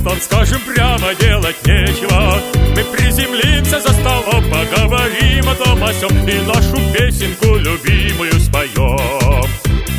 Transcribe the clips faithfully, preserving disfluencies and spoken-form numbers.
пилотом, скажем прямо, делать нечего. Мы приземлимся за столом, поговорим о том о сём и нашу песенку любимую споем.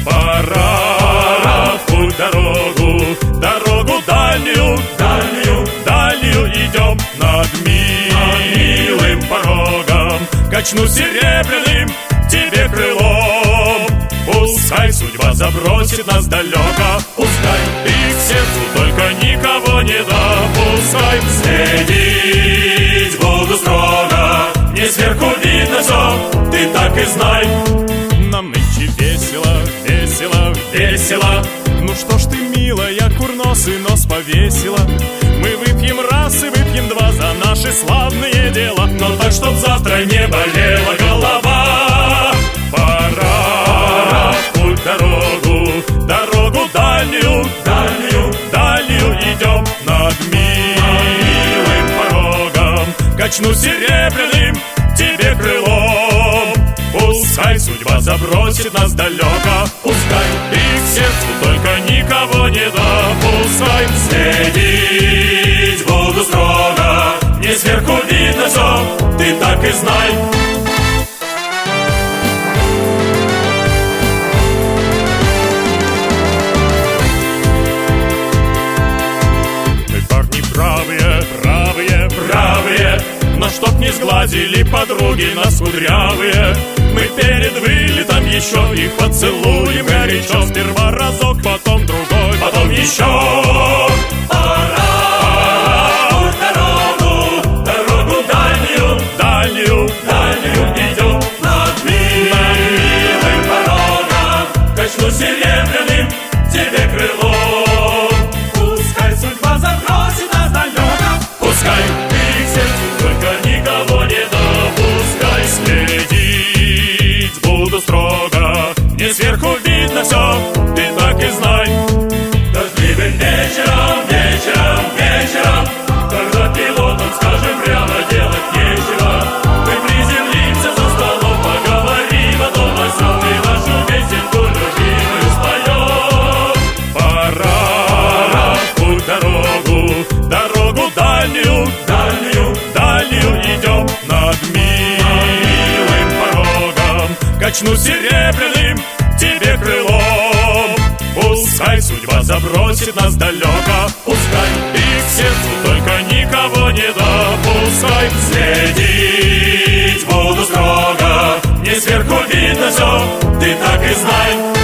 Пора в путь дорогу, дорогу дальнюю, дальнюю, дальнюю идем над милым порогом. Качну серебряным тебе крылом. Пускай судьба забросит нас далеко, пускай и к сердцу только никого не допускай. Следить буду строго, не сверху видно все, ты так и знай. Нам нынче весело, весело, весело. Ну что ж ты, милая, курносый нос повесила? Мы выпьем раз и выпьем два за наши славные дела, но так, чтоб завтра не болела голова. Пора в путь дорогу, дорогу дальнюю, дальнюю, дальнюю идем над милым порогом. Качну серебряным тебе крылом. Пускай судьба забросит нас далеко, пускай и к сердцу только никого не допускай. Следить буду строго, не сверху видно все, ты так и знай. Мы парни бравые, бравые, бравые, но чтоб не сгладили подруги нас кудрявые, мы перед вылетом еще их поцелуем горячо. Сперва разок, потом другой, потом еще. Пора в дорогу, дорогу дальнюю, дальнюю, дальнюю идем над милым порогом. Качну серебряным тебе крылом. Пускай судьба забросит нас далеко, пускай и к сердцу только никого не допускай. Следить буду строго, не сверху видно все, ты так и знай. Дождливым вечером, вечером, вечером, когда пилотом, скажем прямо, делать нечего, мы приземлимся за столом, поговорим о том о сём и нашу песенку любимую споем. Пора в путь дорогу, дорогу дальнюю, дальнюю, дальнюю идем над милым порогом. Качну серебряным тебе крылом. Пускай судьба забросит нас далеко, пускай и к сердцу только никого не допускай. Следить буду строго, не сверху видно все, ты так и знай.